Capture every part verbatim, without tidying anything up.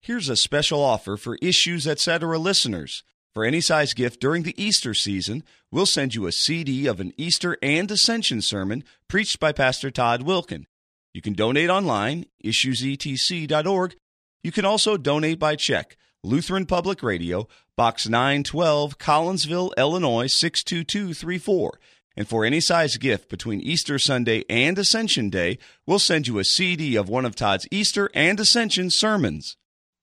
Here's a special offer for Issues Etc. listeners. For any size gift during the Easter season, we'll send you a C D of an Easter and Ascension sermon preached by Pastor Todd Wilkin. You can donate online, issues e t c dot org. You can also donate by check. Lutheran Public Radio, Box nine twelve, Collinsville, Illinois six two two three four. And for any size gift between Easter Sunday and Ascension Day, we'll send you a C D of one of Todd's Easter and Ascension sermons.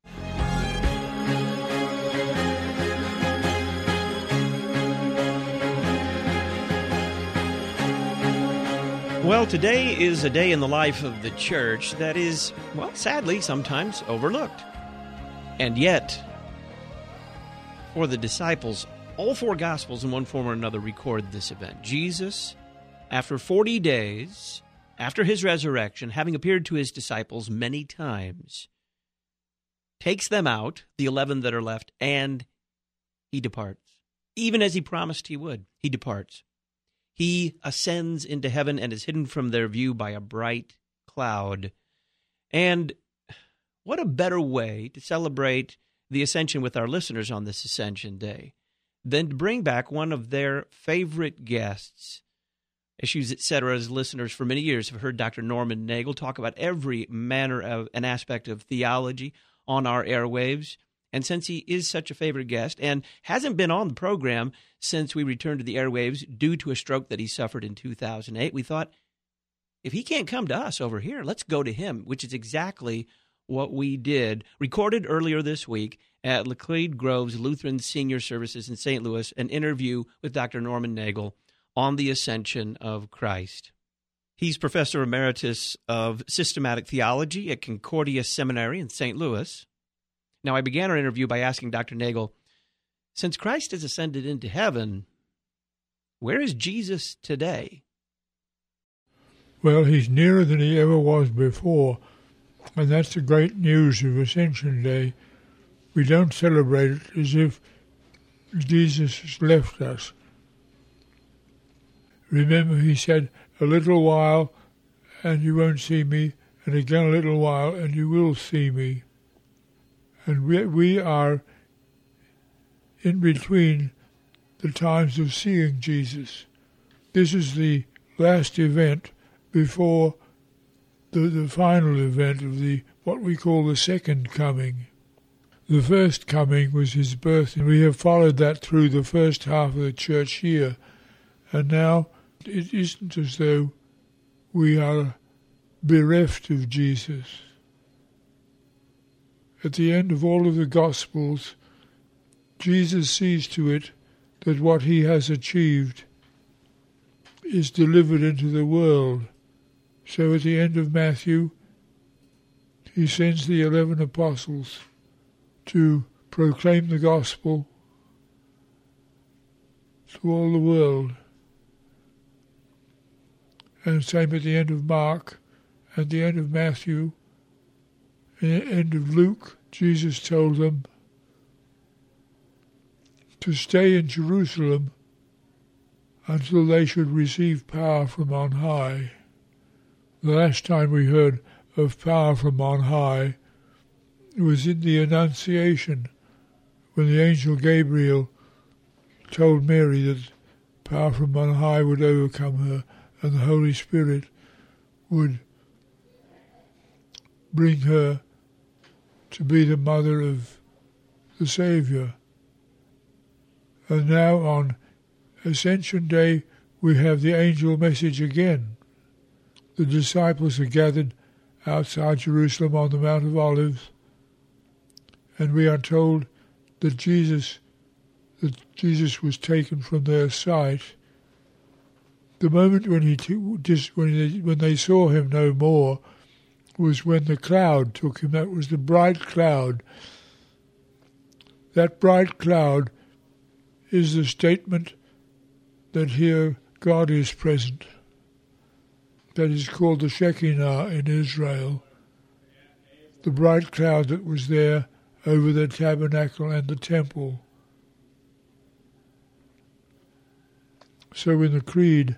Well, today is a day in the life of the church that is, well, sadly, sometimes overlooked. And yet, for the disciples, all four Gospels in one form or another record this event. Jesus, after forty days, after his resurrection, having appeared to his disciples many times, takes them out, the eleven that are left, and he departs. Even as he promised he would, he departs. He ascends into heaven and is hidden from their view by a bright cloud. And what a better way to celebrate the Ascension with our listeners on this Ascension Day than to bring back one of their favorite guests. Issues Etc's listeners for many years have heard Doctor Norman Nagel talk about every manner of an aspect of theology on our airwaves. And since he is such a favorite guest and hasn't been on the program since we returned to the airwaves due to a stroke that he suffered in two thousand eight, we thought, if he can't come to us over here, let's go to him, which is exactly what we did. Recorded earlier this week at Laclede Grove's Lutheran Senior Services in Saint Louis, an interview with Doctor Norman Nagel on the Ascension of Christ. He's Professor Emeritus of Systematic Theology at Concordia Seminary in Saint Louis. Now, I began our interview by asking Doctor Nagel, since Christ has ascended into heaven, where is Jesus today? Well, he's nearer than he ever was before, and that's the great news of Ascension Day. We don't celebrate it as if Jesus has left us. Remember, he said, a little while and you won't see me, and again a little while and you will see me. And we, we are in between the times of seeing Jesus. This is the last event before the, the final event of the what we call the second coming. The first coming was his birth, and we have followed that through the first half of the church year. And now it isn't as though we are bereft of Jesus. At the end of all of the Gospels, Jesus sees to it that what he has achieved is delivered into the world. So at the end of Matthew, he sends the eleven apostles to proclaim the gospel to all the world. And same at the end of Mark, at the end of Matthew, and at the end of Luke, Jesus told them to stay in Jerusalem until they should receive power from on high. The last time we heard of power from on high was in the Annunciation, when the angel Gabriel told Mary that power from on high would overcome her and the Holy Spirit would bring her to be the mother of the Saviour. And now on Ascension Day we have the angel message again. The disciples are gathered outside Jerusalem on the Mount of Olives, and we are told that Jesus that Jesus was taken from their sight. The moment when he t- just when they, when they saw him no more was when the cloud took him. That was the bright cloud. That bright cloud is the statement that here God is present. That is called the Shekinah in Israel. The bright cloud that was there over the tabernacle and the temple. So in the Creed,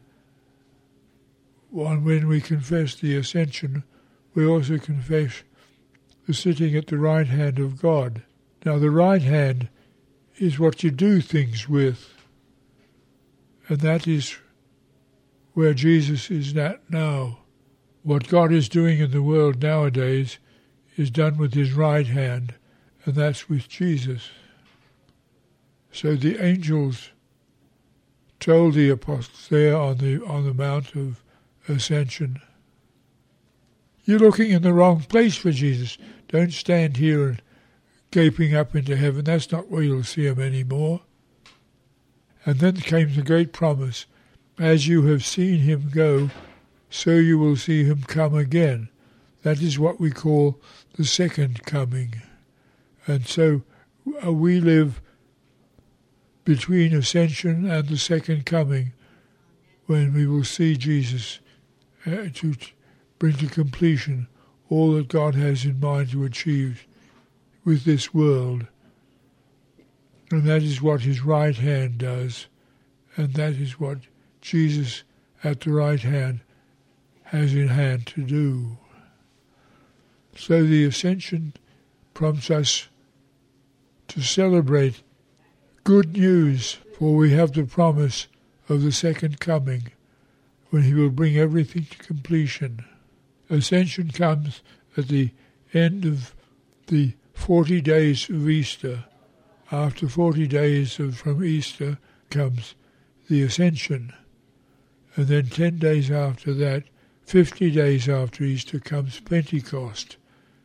when we confess the Ascension, we also confess the sitting at the right hand of God. Now the right hand is what you do things with, and that is where Jesus is at now. What God is doing in the world nowadays is done with his right hand, and that's with Jesus. So the angels told the apostles there on the on the Mount of Ascension, you're looking in the wrong place for Jesus. Don't stand here and gaping up into heaven. That's not where you'll see him anymore. And then came the great promise, as you have seen him go, so you will see him come again. That is what we call the second coming. And so uh, we live between ascension and the second coming, when we will see Jesus uh, to bring to completion all that God has in mind to achieve with this world. And that is what his right hand does, and that is what Jesus at the right hand has in hand to do. So the ascension prompts us to celebrate good news, for we have the promise of the second coming, when he will bring everything to completion. Ascension comes at the end of the forty days of Easter. After forty days of, from Easter comes the Ascension. And then ten days after that, fifty days after Easter, comes Pentecost.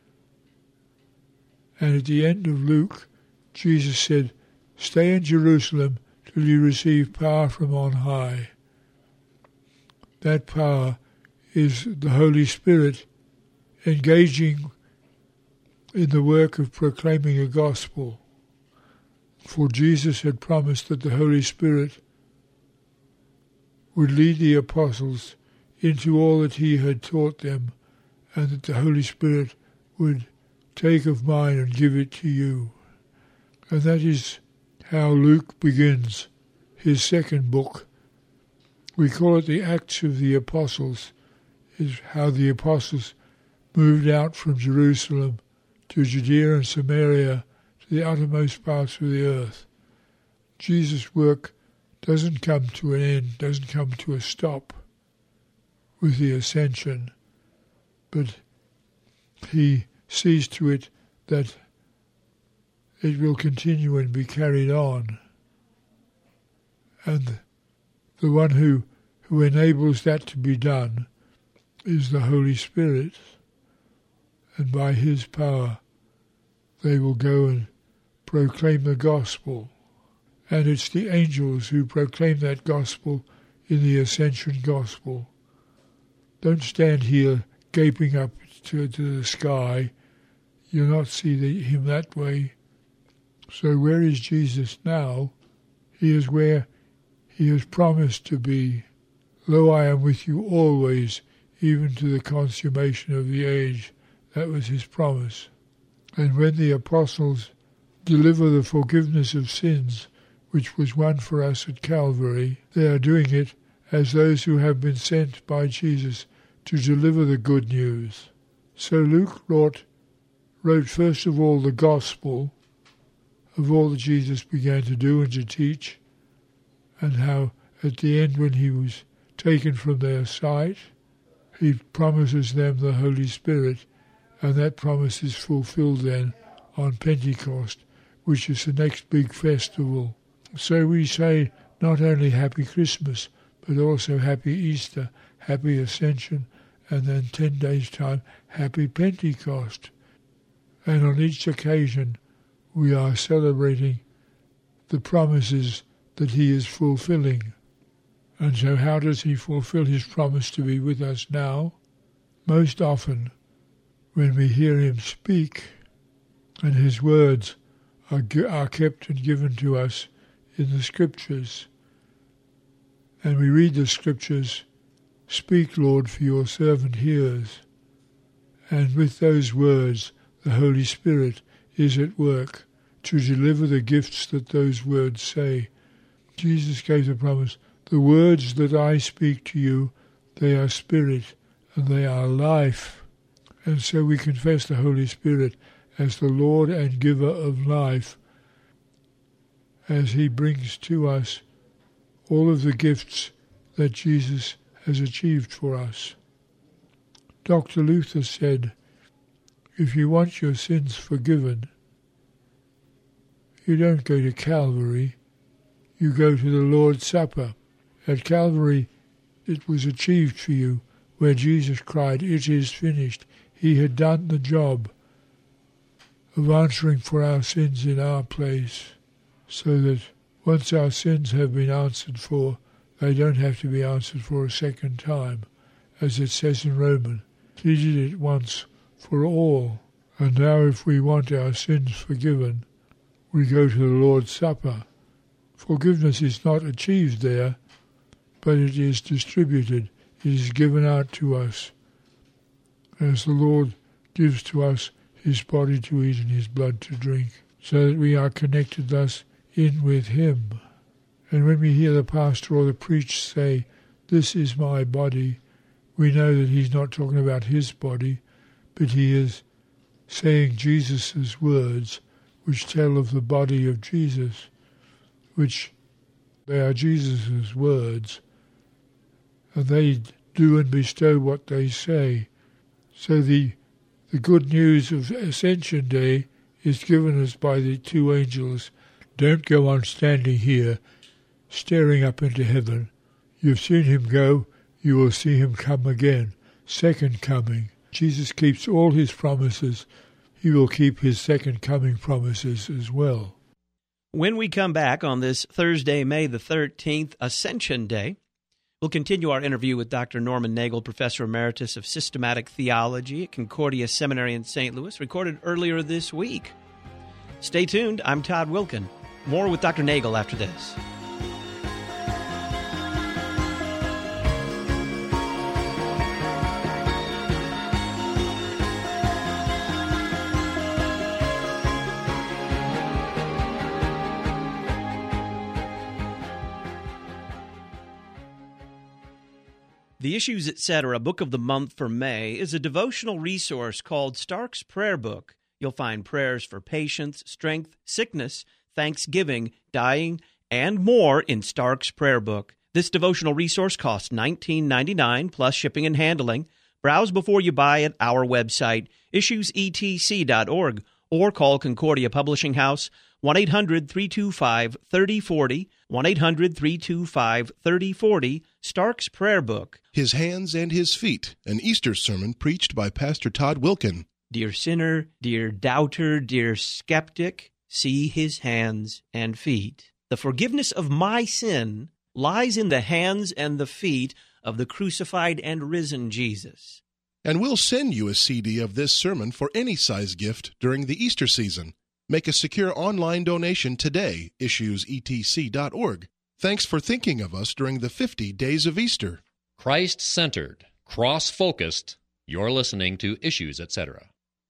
And at the end of Luke, Jesus said, stay in Jerusalem till you receive power from on high. That power is the Holy Spirit engaging in the work of proclaiming the gospel. For Jesus had promised that the Holy Spirit would lead the apostles into all that he had taught them, and that the Holy Spirit would take of mine and give it to you. And that is how Luke begins his second book. We call it the Acts of the Apostles, is how the apostles moved out from Jerusalem to Judea and Samaria, to the uttermost parts of the earth. Jesus' work doesn't come to an end, doesn't come to a stop with the ascension, but he sees to it that it will continue and be carried on. And the one who, who enables that to be done is the Holy Spirit. And by his power they will go and proclaim the gospel. And it's the angels who proclaim that gospel in the Ascension Gospel. Don't stand here gaping up to, to the sky. You'll not see the, him that way. So where is Jesus now? He is where he has promised to be. Lo, I am with you always, even to the consummation of the age. That was his promise. And when the apostles deliver the forgiveness of sins, which was won for us at Calvary, they are doing it as those who have been sent by Jesus to deliver the good news. So Luke wrote, wrote first of all the gospel of all that Jesus began to do and to teach, and how at the end, when he was taken from their sight, he promises them the Holy Spirit, and that promise is fulfilled then on Pentecost, which is the next big festival. So we say not only Happy Christmas, but also Happy Easter, Happy Ascension, and then ten days' time, Happy Pentecost. And on each occasion, we are celebrating the promises that he is fulfilling. And so how does he fulfill his promise to be with us now? Most often, when we hear him speak, and his words are, are kept and given to us in the Scriptures. And we read the Scriptures, speak, Lord, for your servant hears. And with those words, the Holy Spirit is at work to deliver the gifts that those words say. Jesus gave the promise, the words that I speak to you, they are spirit and they are life. And so we confess the Holy Spirit as the Lord and giver of life, as he brings to us all of the gifts that Jesus has achieved for us. Doctor Luther said, if you want your sins forgiven, you don't go to Calvary, you go to the Lord's Supper. At Calvary, it was achieved for you, where Jesus cried, it is finished. He had done the job of answering for our sins in our place, so that once our sins have been answered for, they don't have to be answered for a second time, as it says in Romans. He did it once for all. And now if we want our sins forgiven, we go to the Lord's Supper. Forgiveness is not achieved there, but it is distributed. It is given out to us as the Lord gives to us his body to eat and his blood to drink, so that we are connected thus in with him. And when we hear the pastor or the preacher say, this is my body, we know that he's not talking about his body, but he is saying Jesus' words, which tell of the body of Jesus, which they are Jesus' words, and they do and bestow what they say. So the the good news of Ascension Day is given us by the two angels. Don't go on standing here, staring up into heaven. You've seen him go, you will see him come again. Second coming. Jesus keeps all his promises. He will keep his second coming promises as well. When we come back on this Thursday, May the thirteenth, Ascension Day, we'll continue our interview with Doctor Norman Nagel, Professor Emeritus of Systematic Theology at Concordia Seminary in Saint Louis, recorded earlier this week. Stay tuned. I'm Todd Wilkin. More with Doctor Nagel after this. The Issues, et cetera. Book of the Month for May is a devotional resource called Stark's Prayer Book. You'll find prayers for patience, strength, sickness, thanksgiving, dying, and more in Stark's Prayer Book. This devotional resource costs nineteen ninety-nine dollars plus shipping and handling. Browse before you buy at our website, issues e t c dot org, or call Concordia Publishing House, one eight hundred three two five three oh four oh, one eight hundred three two five three oh four oh, Stark's Prayer Book. His Hands and His Feet, an Easter sermon preached by Pastor Todd Wilkin. Dear sinner, dear doubter, dear skeptic, see his hands and feet. The forgiveness of my sin lies in the hands and the feet of the crucified and risen Jesus. And we'll send you a C D of this sermon for any size gift during the Easter season. Make a secure online donation today, issues e t c dot org. Thanks for thinking of us during the fifty days of Easter. Christ-centered, cross-focused, you're listening to Issues, et cetera.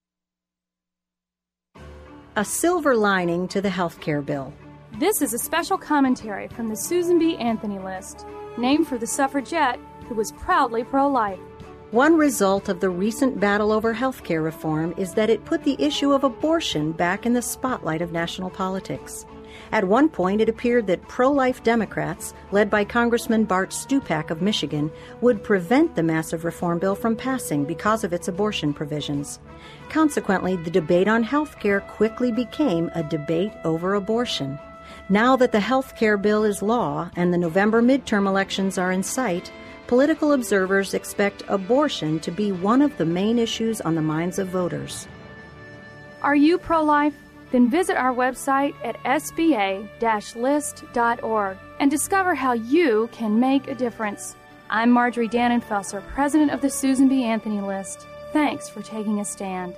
A silver lining to the healthcare bill. This is a special commentary from the Susan B. Anthony List, named for the suffragette who was proudly pro-life. One result of the recent battle over healthcare reform is that it put the issue of abortion back in the spotlight of national politics. At one point, it appeared that pro-life Democrats, led by Congressman Bart Stupak of Michigan, would prevent the massive reform bill from passing because of its abortion provisions. Consequently, the debate on health care quickly became a debate over abortion. Now that the health care bill is law and the November midterm elections are in sight, political observers expect abortion to be one of the main issues on the minds of voters. Are you pro-life? Then visit our website at s b a dash list dot org and discover how you can make a difference. I'm Marjorie Dannenfelser, president of the Susan B. Anthony List. Thanks for taking a stand.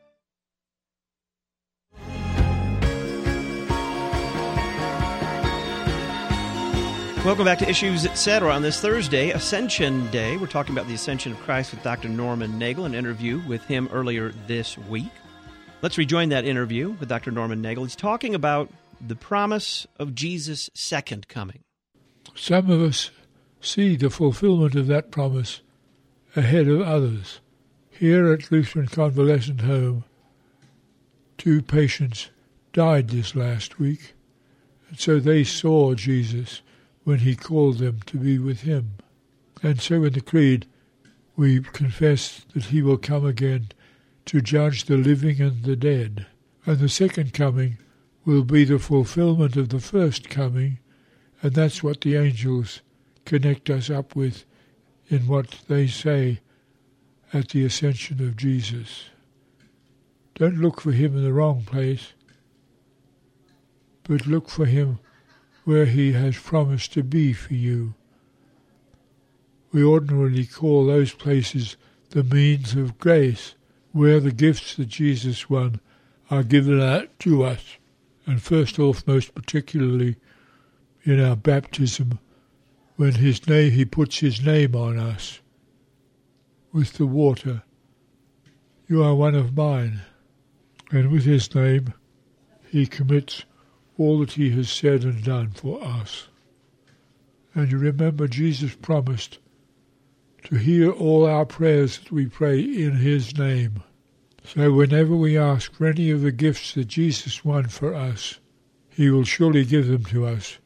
Welcome back to Issues, et cetera. On this Thursday, Ascension Day, we're talking about the Ascension of Christ with Doctor Norman Nagel, an interview with him earlier this week. Let's rejoin that interview with Doctor Norman Nagel. He's talking about the promise of Jesus' second coming. Some of us see the fulfillment of that promise ahead of others. Here at Lutheran Convalescent Home, two patients died this last week, and so they saw Jesus when he called them to be with him. And so in the Creed, we confess that he will come again to judge the living and the dead. And the second coming will be the fulfillment of the first coming, and that's what the angels connect us up with in what they say at the ascension of Jesus. Don't look for him in the wrong place, but look for him where he has promised to be for you. We ordinarily call those places the means of grace, where the gifts that Jesus won are given out to us. And first off, most particularly in our baptism, when his name, he puts his name on us with the water. You are one of mine. And with his name, he commits all that he has said and done for us. And you remember Jesus promised to hear all our prayers that we pray in his name. So whenever we ask for any of the gifts that Jesus won for us, he will surely give them to us,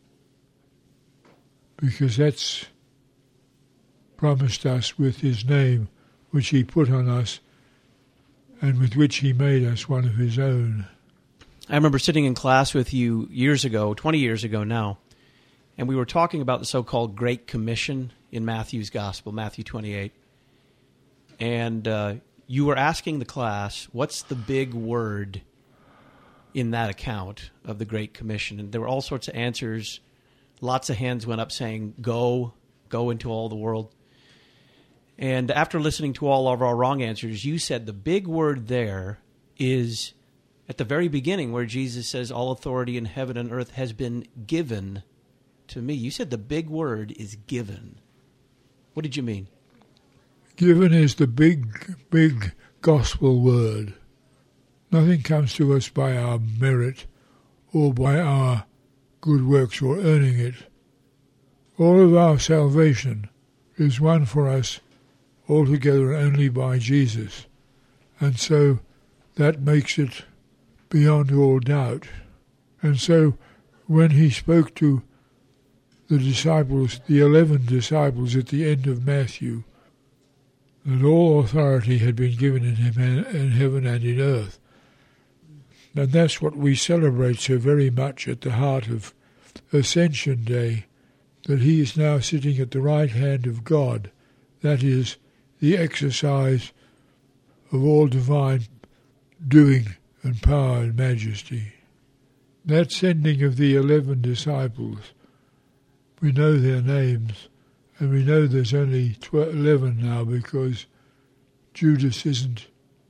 because that's promised us with his name, which he put on us, and with which he made us one of his own. I remember sitting in class with you years ago, twenty years ago now, and we were talking about the so-called Great Commission in Matthew's Gospel, Matthew twenty-eight. And uh, you were asking the class, what's the big word in that account of the Great Commission? And there were all sorts of answers. Lots of hands went up saying, go, go into all the world. And after listening to all of our wrong answers, you said the big word there is at the very beginning where Jesus says, all authority in heaven and earth has been given to me. You said the big word is given. What did you mean? Given is the big, big gospel word. Nothing comes to us by our merit or by our good works or earning it. All of our salvation is won for us altogether only by Jesus. And so that makes it beyond all doubt. And so when he spoke to the disciples, the eleven disciples at the end of Matthew, that all authority had been given in him in heaven and in earth. And that's what we celebrate so very much at the heart of Ascension Day, that he is now sitting at the right hand of God. That is the exercise of all divine doing and power and majesty. That sending of the eleven disciples, we know their names, and we know there's only twelve, eleven now because Judas isn't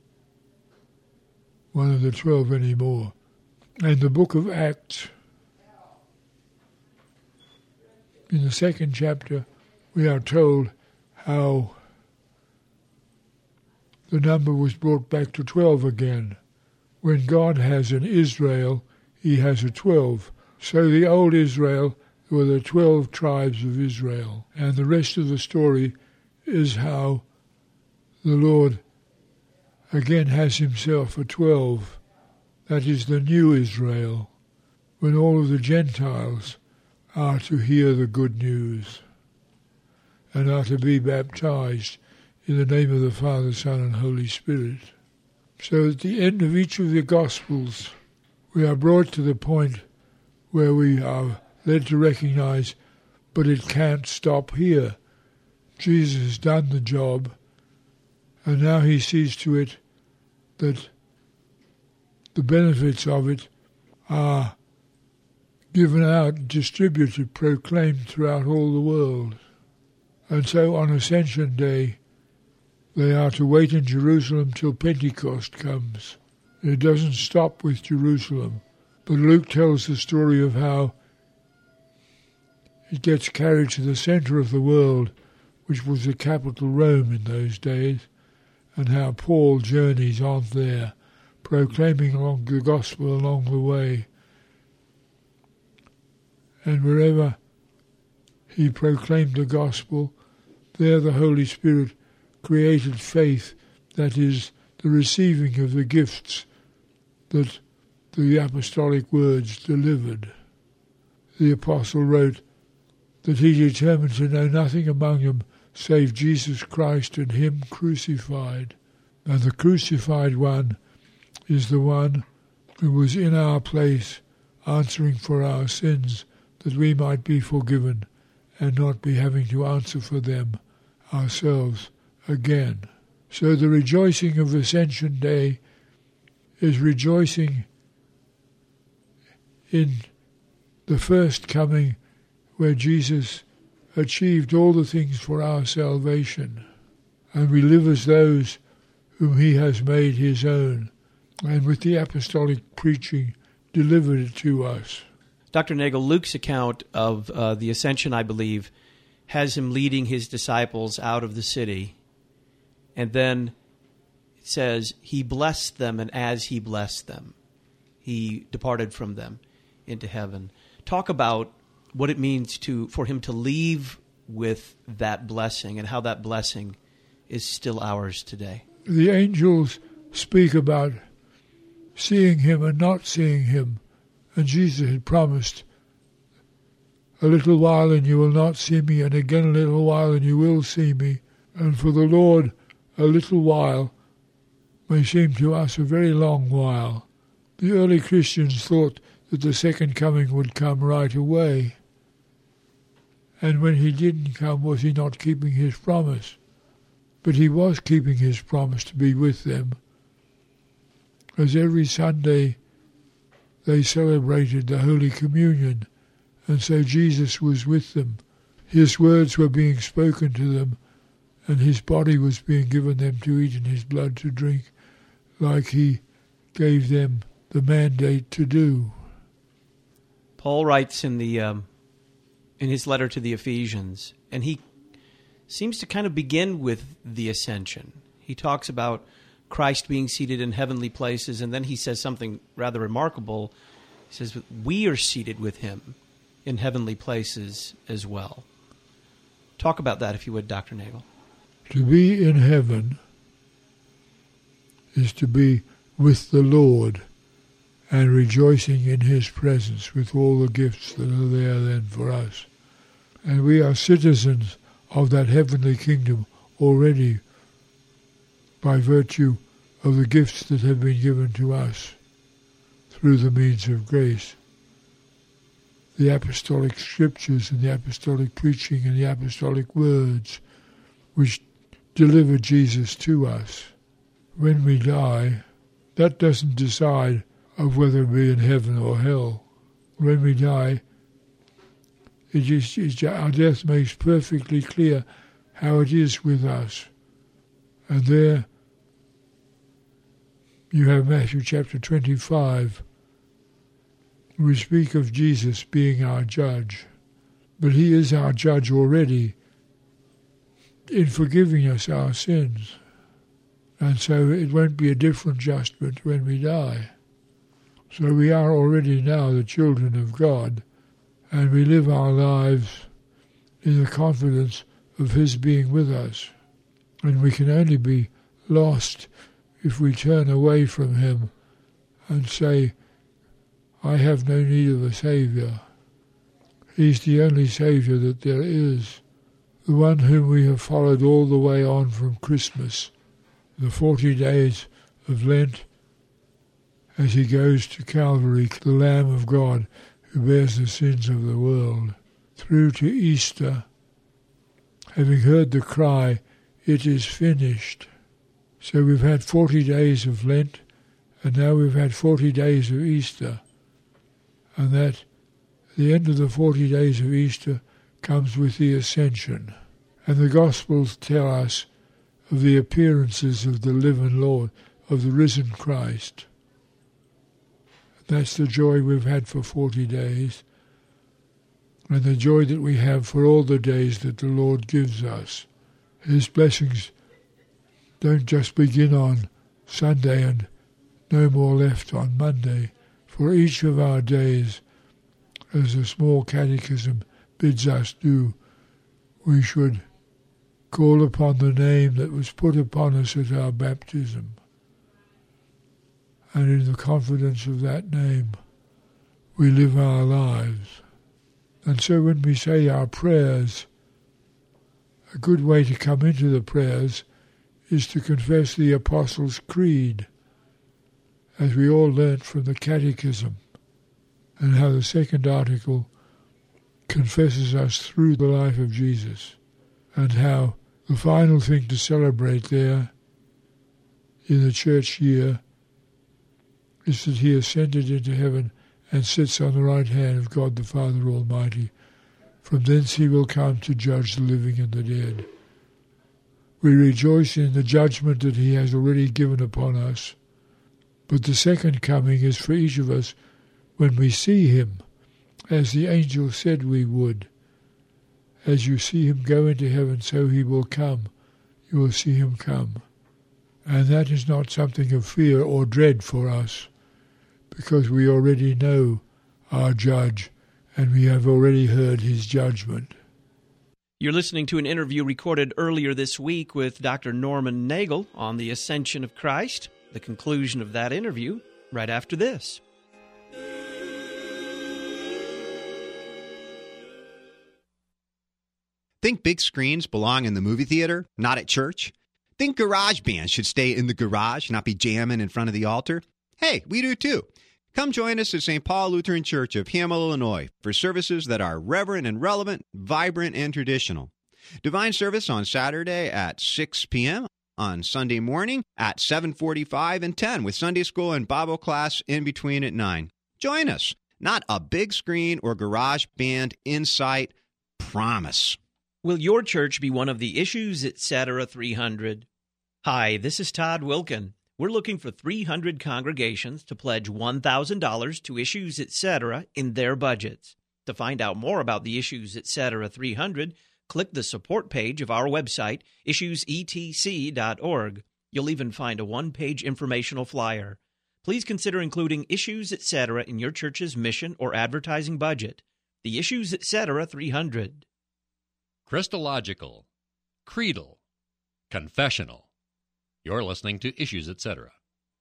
one of the twelve anymore. And the book of Acts, in the second chapter, we are told how the number was brought back to twelve again. When God has an Israel, he has a twelve. So the old Israel were the twelve tribes of Israel. And the rest of the story is how the Lord again has himself a twelve. That is the new Israel, when all of the Gentiles are to hear the good news and are to be baptized in the name of the Father, Son, and Holy Spirit. So at the end of each of the Gospels, we are brought to the point where we are led to recognize, but it can't stop here. Jesus has done the job, and now he sees to it that the benefits of it are given out, distributed, proclaimed throughout all the world. And so on Ascension Day, they are to wait in Jerusalem till Pentecost comes. It doesn't stop with Jerusalem, but Luke tells the story of how it gets carried to the center of the world, which was the capital Rome in those days, and how Paul journeys on there, proclaiming along the gospel along the way. And wherever he proclaimed the gospel, there the Holy Spirit created faith that is, the receiving of the gifts that the apostolic words delivered. The apostle wrote that he determined to know nothing among them save Jesus Christ and him crucified. And the crucified one is the one who was in our place, answering for our sins, that we might be forgiven and not be having to answer for them ourselves again. So the rejoicing of Ascension Day is rejoicing in the first coming, where Jesus achieved all the things for our salvation, and we live as those whom he has made his own, and with the apostolic preaching delivered it to us. Doctor Nagel, Luke's account of uh, the Ascension, I believe, has him leading his disciples out of the city, and then it says he blessed them, and as he blessed them, he departed from them into heaven. Talk about what it means to for him to leave with that blessing and how that blessing is still ours today. The angels speak about seeing him and not seeing him, and Jesus had promised, a little while and you will not see me, and again a little while and you will see me. And for the Lord, a little while may seem to us a very long while. The early Christians thought that the second coming would come right away. And when he didn't come, was he not keeping his promise? But he was keeping his promise to be with them, as every Sunday they celebrated the Holy Communion, and so Jesus was with them. His words were being spoken to them, and his body was being given them to eat and his blood to drink, like he gave them the mandate to do. Paul writes in the um, in his letter to the Ephesians, and he seems to kind of begin with the ascension. He talks about Christ being seated in heavenly places, and then he says something rather remarkable. He says, we are seated with him in heavenly places as well. Talk about that, if you would, Doctor Nagel. To be in heaven is to be with the Lord and rejoicing in his presence with all the gifts that are there then for us. And we are citizens of that heavenly kingdom already by virtue of the gifts that have been given to us through the means of grace. The apostolic scriptures and the apostolic preaching and the apostolic words which deliver Jesus to us. When we die, that doesn't decide of whether we're in heaven or hell. When we die, it is, it, our death makes perfectly clear how it is with us. And there you have Matthew chapter twenty-five. We speak of Jesus being our judge, but he is our judge already in forgiving us our sins. And so it won't be a different judgment when we die. So we are already now the children of God, and we live our lives in the confidence of his being with us. And we can only be lost if we turn away from him and say, I have no need of a Saviour. He's the only Saviour that there is, the one whom we have followed all the way on from Christmas, the forty days of Lent, as he goes to Calvary, the Lamb of God who bears the sins of the world, through to Easter, having heard the cry, it is finished. So we've had forty days of Lent, and now we've had forty days of Easter. And that, at the end of the forty days of Easter, comes with the Ascension. And the Gospels tell us of the appearances of the living Lord, of the risen Christ. That's the joy we've had for forty days, and the joy that we have for all the days that the Lord gives us. His blessings don't just begin on Sunday and no more left on Monday. For each of our days, as the small catechism bids us do, we should call upon the name that was put upon us at our baptism. And in the confidence of that name, we live our lives. And so when we say our prayers, a good way to come into the prayers is to confess the Apostles' Creed, as we all learnt from the Catechism, and how the second article confesses us through the life of Jesus, and how the final thing to celebrate there in the church year is that he ascended into heaven and sits on the right hand of God the Father Almighty. From thence he will come to judge the living and the dead. We rejoice in the judgment that he has already given upon us. But the second coming is for each of us when we see him, as the angel said we would. As you see him go into heaven, so he will come. You will see him come. And that is not something of fear or dread for us, because we already know our judge, and we have already heard his judgment. You're listening to an interview recorded earlier this week with Doctor Norman Nagel on the Ascension of Christ. The conclusion of that interview right after this. Think big screens belong in the movie theater, not at church? Think garage bands should stay in the garage, not be jamming in front of the altar? Hey, we do too. Come join us at Saint Paul Lutheran Church of Hamel, Illinois, for services that are reverent and relevant, vibrant and traditional. Divine service on Saturday at six p.m., on Sunday morning at seven forty-five and ten, with Sunday school and Bible class in between at nine. Join us. Not a big screen or garage band in sight. Promise. Will your church be one of the Issues Etc. three hundred? Hi, this is Todd Wilkin. We're looking for three hundred congregations to pledge one thousand dollars to Issues Etc. in their budgets. To find out more about the Issues Etc. three hundred, click the support page of our website, issues e t c dot org. You'll even find a one-page informational flyer. Please consider including Issues Etc. in your church's mission or advertising budget. The Issues Etc. three hundred. Christological, creedal, confessional. You're listening to Issues Etc.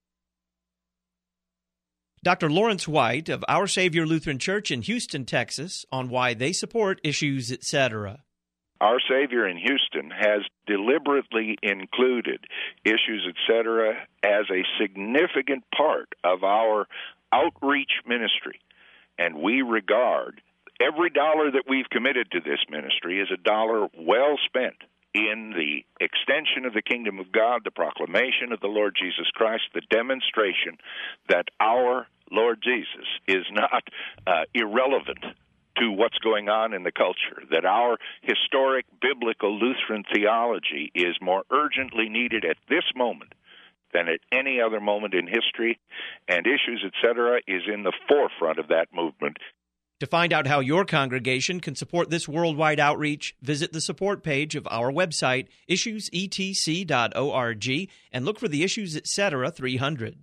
Doctor Lawrence White of Our Savior Lutheran Church in Houston, Texas, on why they support Issues Etc. Our Savior in Houston has deliberately included Issues Etc. as a significant part of our outreach ministry, and we regard every dollar that we've committed to this ministry as a dollar well spent in the extension of the kingdom of God, the proclamation of the Lord Jesus Christ, the demonstration that our Lord Jesus is not uh, irrelevant to what's going on in the culture, that our historic biblical Lutheran theology is more urgently needed at this moment than at any other moment in history, and Issues Etc. is in the forefront of that movement. To find out how your congregation can support this worldwide outreach, visit the support page of our website, issues e t c dot org, and look for the Issues Etc. three hundred.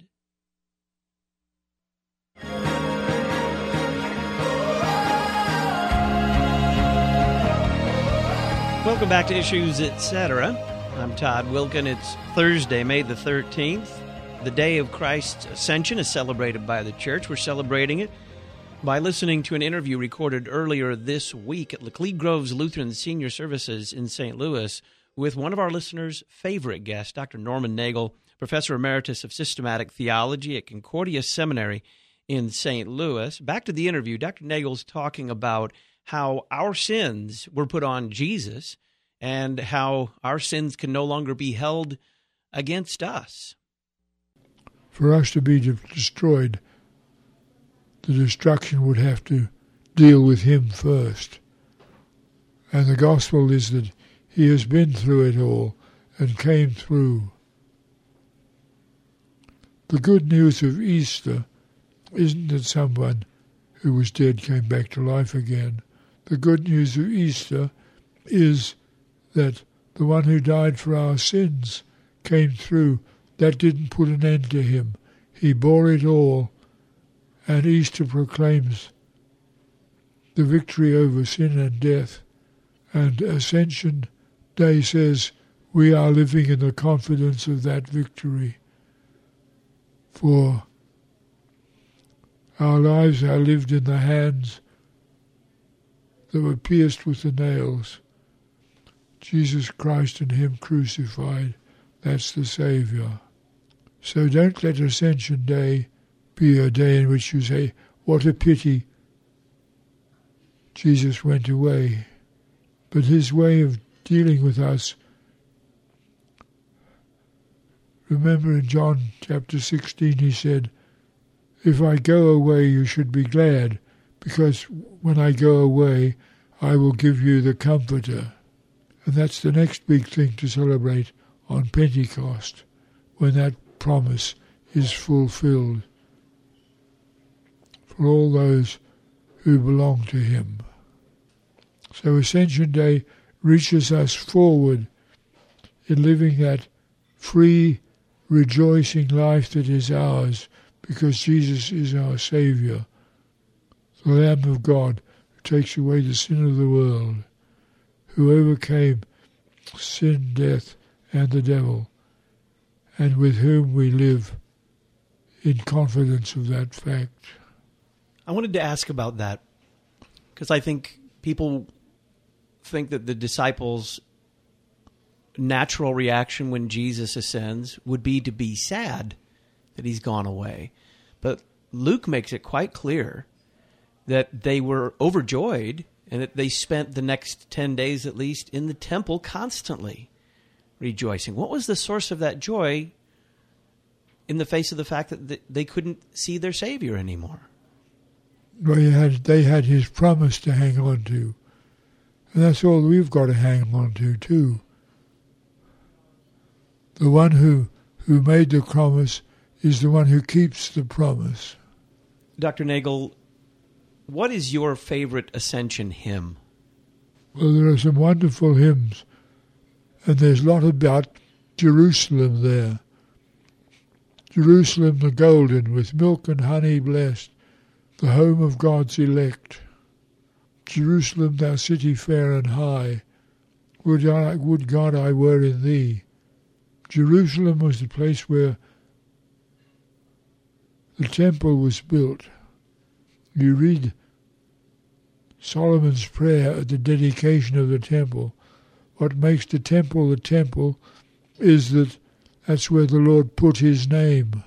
Welcome back to Issues Etc. I'm Todd Wilkin. It's Thursday, May the thirteenth. The day of Christ's Ascension is celebrated by the church. We're celebrating it by listening to an interview recorded earlier this week at Laclede Groves Lutheran Senior Services in Saint Louis with one of our listeners' favorite guests, Doctor Norman Nagel, Professor Emeritus of Systematic Theology at Concordia Seminary in Saint Louis. Back to the interview, Doctor Nagel's talking about how our sins were put on Jesus and how our sins can no longer be held against us. For us to be destroyed, the destruction would have to deal with him first. And the gospel is that he has been through it all and came through. The good news of Easter isn't that someone who was dead came back to life again. The good news of Easter is that the one who died for our sins came through. That didn't put an end to him. He bore it all. And Easter proclaims the victory over sin and death, and ascension day says we are living in the confidence of that victory. For our lives are lived in the hands that were pierced with the nails. Jesus Christ and Him crucified, that's the Saviour. So don't let Ascension Day be a day in which you say, what a pity Jesus went away. But His way of dealing with us, remember in John chapter sixteen He said, if I go away you should be glad, because when I go away I will give you the Comforter. And that's the next big thing to celebrate on Pentecost, when that promise is fulfilled for all those who belong to Him. So Ascension Day reaches us forward in living that free, rejoicing life that is ours, because Jesus is our Saviour, the Lamb of God who takes away the sin of the world, who overcame sin, death, and the devil, and with whom we live in confidence of that fact. I wanted to ask about that, because I think people think that the disciples' natural reaction when Jesus ascends would be to be sad that He's gone away. But Luke makes it quite clear that they were overjoyed and that they spent the next ten days at least in the temple constantly rejoicing. What was the source of that joy in the face of the fact that they couldn't see their Savior anymore? Well, they had, they had His promise to hang on to. And that's all we've got to hang on to, too. The one who, who made the promise is the one who keeps the promise. Doctor Nagel, what is your favorite Ascension hymn? Well, there are some wonderful hymns, and there's a lot about Jerusalem there. Jerusalem the golden, with milk and honey blessed, the home of God's elect. Jerusalem, thou city fair and high, would, I, would God I were in thee. Jerusalem was the place where the temple was built. You read Solomon's prayer at the dedication of the temple. What makes the temple the temple is that that's where the Lord put His name,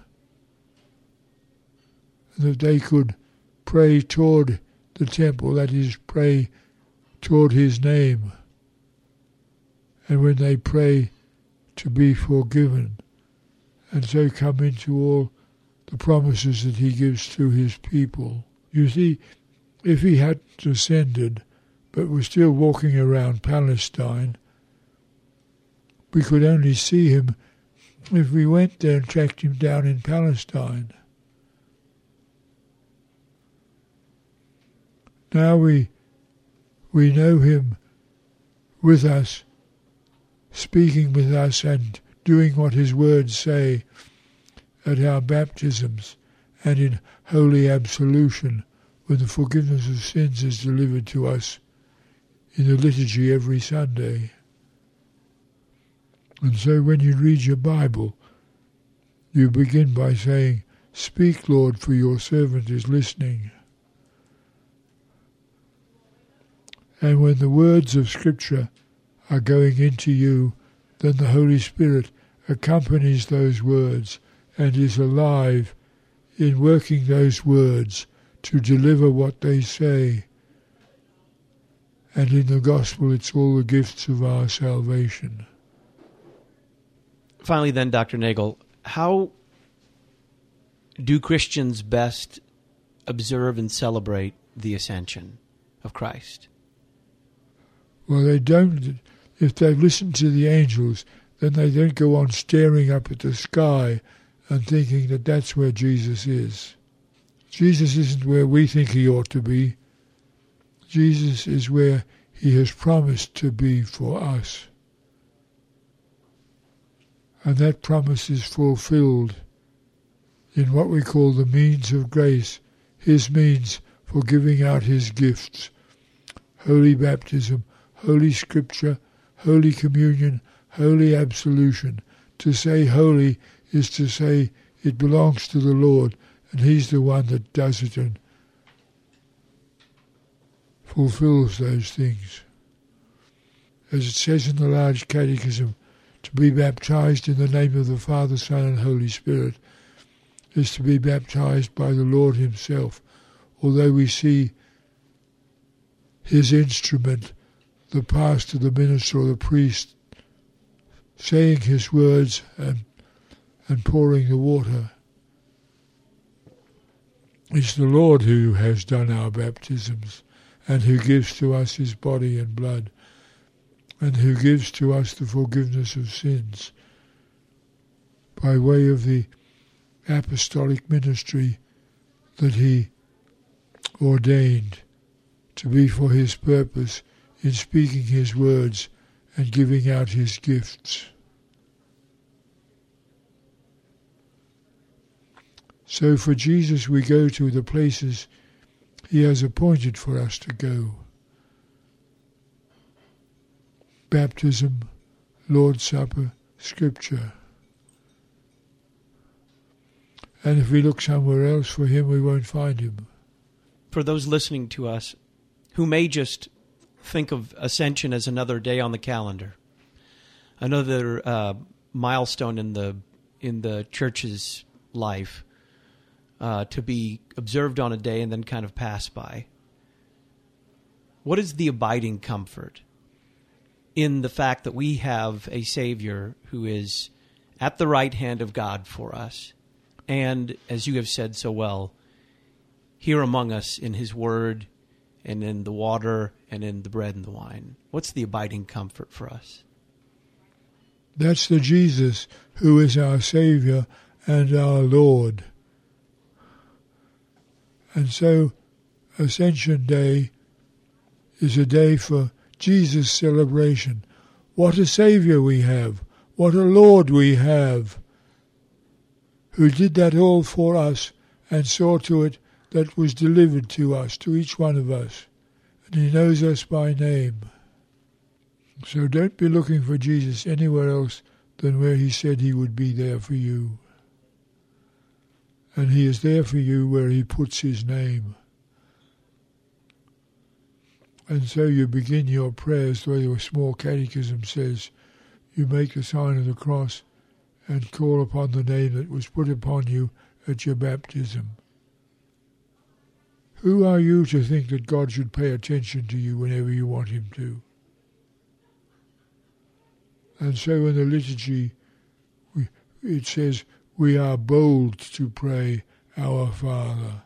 and that they could pray toward the temple, that is, pray toward His name. And when they pray, to be forgiven, and so come into all the promises that He gives to His people. You see, if He had ascended, but was still walking around Palestine, we could only see Him if we went there and tracked Him down in Palestine. Now we we know Him with us, speaking with us and doing what His words say at our baptisms and in holy absolution, when the forgiveness of sins is delivered to us in the liturgy every Sunday. And so when you read your Bible, you begin by saying, "Speak, Lord, for your servant is listening." And when the words of Scripture are going into you, then the Holy Spirit accompanies those words and is alive in working those words to deliver what they say. And in the gospel, it's all the gifts of our salvation. Finally then, Doctor Nagel, how do Christians best observe and celebrate the ascension of Christ? Well, they don't. If they've listened to the angels, then they don't go on staring up at the sky and thinking that that's where Jesus is. Jesus isn't where we think He ought to be. Jesus is where He has promised to be for us. And that promise is fulfilled in what we call the means of grace, His means for giving out His gifts: holy baptism, Holy Scripture, Holy Communion, Holy Absolution. To say holy is to say it belongs to the Lord, and He's the one that does it and fulfills those things. As it says in the Large Catechism, to be baptized in the name of the Father, Son, and Holy Spirit is to be baptized by the Lord Himself, although we see His instrument, the pastor, the minister, or the priest, saying His words and and pouring the water. It's the Lord who has done our baptisms and who gives to us His body and blood and who gives to us the forgiveness of sins by way of the apostolic ministry that He ordained to be for His purpose in speaking His words and giving out His gifts. So for Jesus we go to the places He has appointed for us to go. Baptism, Lord's Supper, Scripture. And if we look somewhere else for Him, we won't find Him. For those listening to us who may just think of Ascension as another day on the calendar, another uh, milestone in the in the church's life, uh, to be observed on a day and then kind of pass by. What is the abiding comfort in the fact that we have a Savior who is at the right hand of God for us, and, as you have said so well, here among us in His Word and in the water and in the bread and the wine? What's the abiding comfort for us? That's the Jesus who is our Savior and our Lord. And so Ascension Day is a day for Jesus' celebration. What a Savior we have. What a Lord we have, who did that all for us and saw to it that was delivered to us, to each one of us. And He knows us by name. So don't be looking for Jesus anywhere else than where He said He would be there for you. And He is there for you where He puts His name. And so you begin your prayers the way the small catechism says. You make the sign of the cross and call upon the name that was put upon you at your baptism. Who are you to think that God should pay attention to you whenever you want Him to? And so in the liturgy, we, it says, we are bold to pray, Our Father.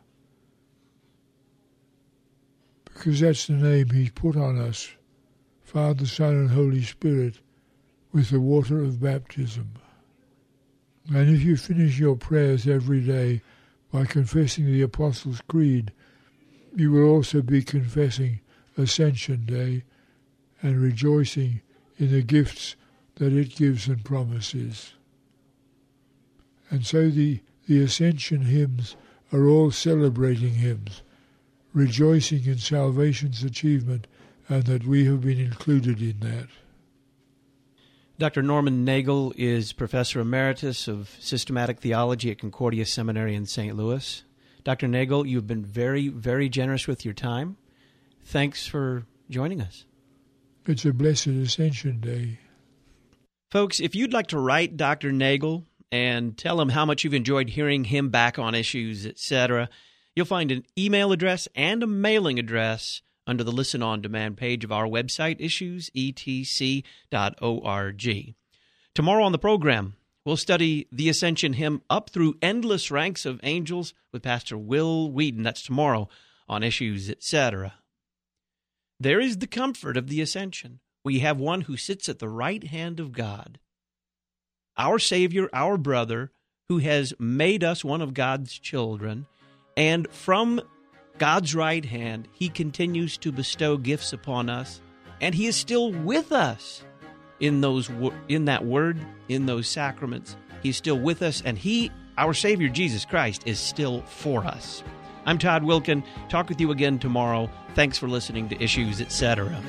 Because that's the name He's put on us, Father, Son, and Holy Spirit, with the water of baptism. And if you finish your prayers every day by confessing the Apostles' Creed, you will also be confessing Ascension Day and rejoicing in the gifts that it gives and promises. And so the, the Ascension hymns are all celebrating hymns, rejoicing in salvation's achievement and that we have been included in that. Doctor Norman Nagel is Professor Emeritus of Systematic Theology at Concordia Seminary in Saint Louis. Doctor Nagel, you've been very, very generous with your time. Thanks for joining us. It's a blessed Ascension Day. Folks, if you'd like to write Doctor Nagel and tell him how much you've enjoyed hearing him back on issues, et cetera, you'll find an email address and a mailing address under the Listen On Demand page of our website, issues e t c dot org. Tomorrow on the program, we'll study the Ascension hymn Up Through Endless Ranks of Angels with Pastor Will Whedon. That's tomorrow on Issues, et cetera. There is the comfort of the Ascension. We have one who sits at the right hand of God, our Savior, our brother, who has made us one of God's children, and from God's right hand, He continues to bestow gifts upon us, and He is still with us in those in that word, in those sacraments. He's still with us, and He, our Savior Jesus Christ, is still for us. I'm Todd Wilkin. Talk with you again tomorrow. Thanks for listening to Issues, et cetera.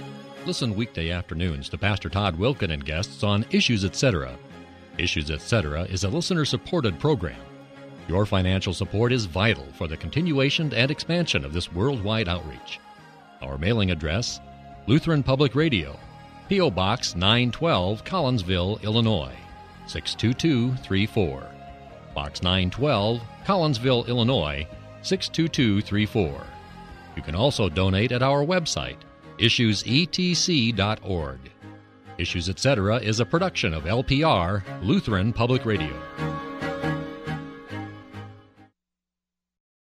Listen weekday afternoons to Pastor Todd Wilken and guests on Issues Etc. Issues Etc. is a listener-supported program. Your financial support is vital for the continuation and expansion of this worldwide outreach. Our mailing address, Lutheran Public Radio, P O. Box nine twelve, Collinsville, Illinois, six two two three four. Box nine twelve, Collinsville, Illinois, six two two three four. You can also donate at our website, issues e t c dot org. Issues Etc. is a production of L P R, Lutheran Public Radio.